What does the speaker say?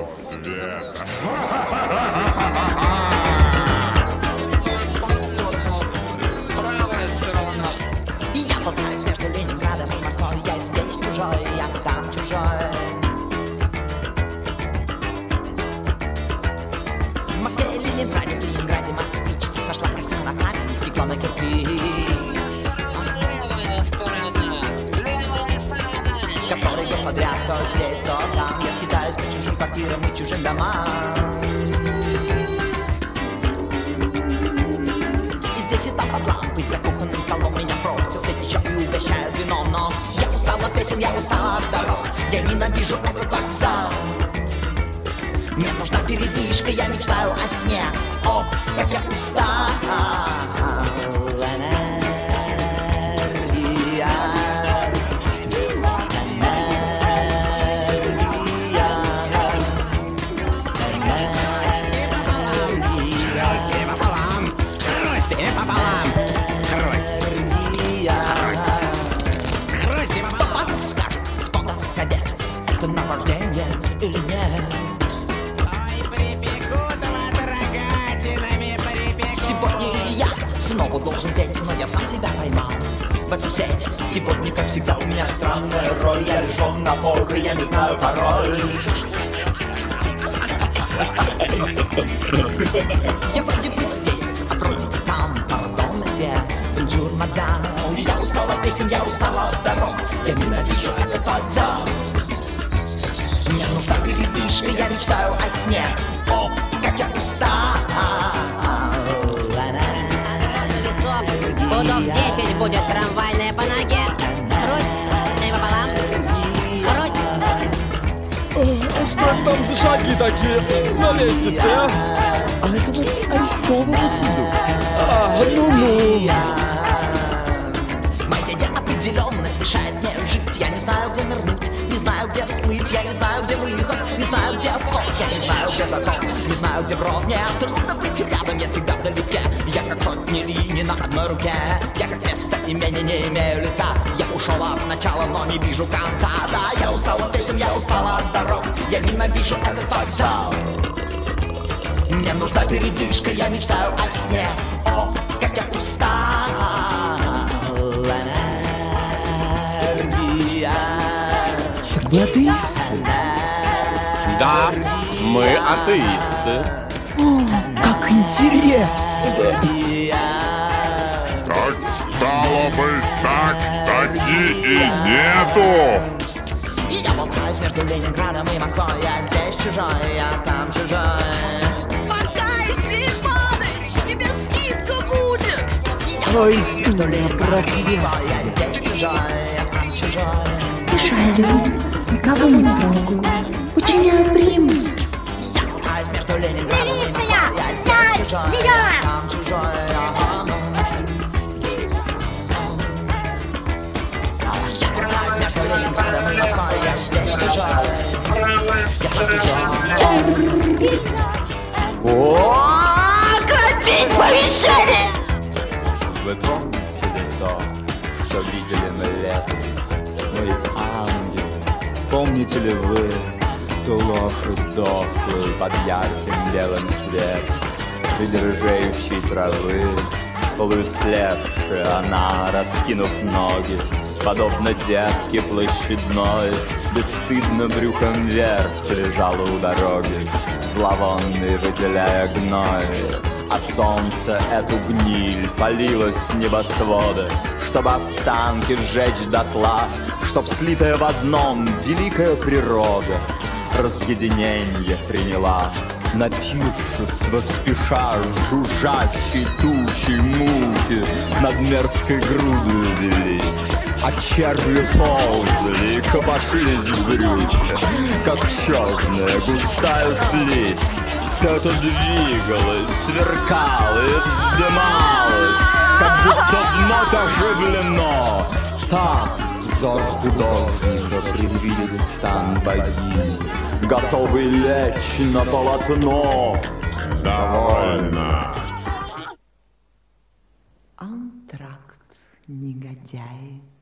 света. Я болтаюсь между Ленинградом и Москвой. Я здесь чужой, я там чужой. В Москве и Ленинграде, в Ленинграде москвички. Нашла красиво на камень, стеклянный кирпич, который год подряд то здесь, то там. Я скитаюсь по чужим квартирам и чужим домам. И здесь и там под лампой за кухонным столом меня просят спеть еще и угощают вином. Но я устал от песен, я устал от дорог. Я ненавижу этот вокзал. Мне нужна передышка, я мечтаю о сне. О, как я устал. Это наваждение или нет? Ой, припекутала дорогатинами, припекут. Сегодня я снова должен петь, но я сам себя поймал в эту сеть. Сегодня, как всегда, у меня странная роль. Я лежон на полке, я не знаю пароль. Я вроде бы здесь, а вроде там. Пардон, месье, бонжур, мадам. Я устал от песен, я устал от дорог. Я ненавижу этот вокзал. Мне нужна передышка, я мечтаю о сне. О, как я устал. Пудов 10 будет трамвайная по ноге. Круть и пополам. Круть. Что там за шаги такие на лестнице, а? А это нас арестовывать идут. Ну-ну. Моя неопределенность мешает мне жить. Я не знаю, где нырнуть, не знаю, где всплыть. Я не знаю, где выход, не знаю, где вход. Я не знаю, где заток, не знаю, где брод. Мне трудно быть рядом, я всегда вдалеке. Я как сотни линий на одной руке. Я как место имени не имею лица. Я ушел от начала, но не вижу конца. Да, я устал от песен, я устал от дорог. Я ненавижу этот вокзал. Мне нужна передышка, я мечтаю о сне. О, как я устал. Так вы атеисты? Да, мы атеисты. О, как интересно! Как стало быть, так таки и нету. Я болтаюсь между Ленинградом и Москвой. Я здесь чужой, я там чужой. Покайся, Иваныч, тебе скидка будет. Ой, Между Ленинградом и проклят. Москвой. Я здесь чужой, я там чужой. Мешаю, никого не трогаю. Учиняю примус. Я болтаюсь между Ленинградом и Москвой. Я здесь чужой, я там чужой. Я болтаюсь между Ленинградом и Москвой. Я здесь чужой, я там чужой. О, копить повещали! Вы помните ли то, что видели мы летом, мой ангел? Помните ли вы ту лошадь дохлую под ярким белым светом, среди рыжеющей травы, полуислевшая она, раскинув ноги, подобно девке площадной, бесстыдно брюхом вверх лежала у дороги, зловонной выделяя гной. А солнце эту гниль палило с небосвода, чтоб останки сжечь дотла, чтоб слитая в одном великая природа разъединенье приняла. На пиршество спеша жужжащей тучей мухи над мерзкой грудой велись, а черви ползали и копошились в брюхе, как черная густая слизь. Все это двигалось, сверкало и вздымалось, как будто вновь оживлено. Так взор художника предвидит стан богини, готовый лечь на полотно. Довольно. Антракт, негодяи.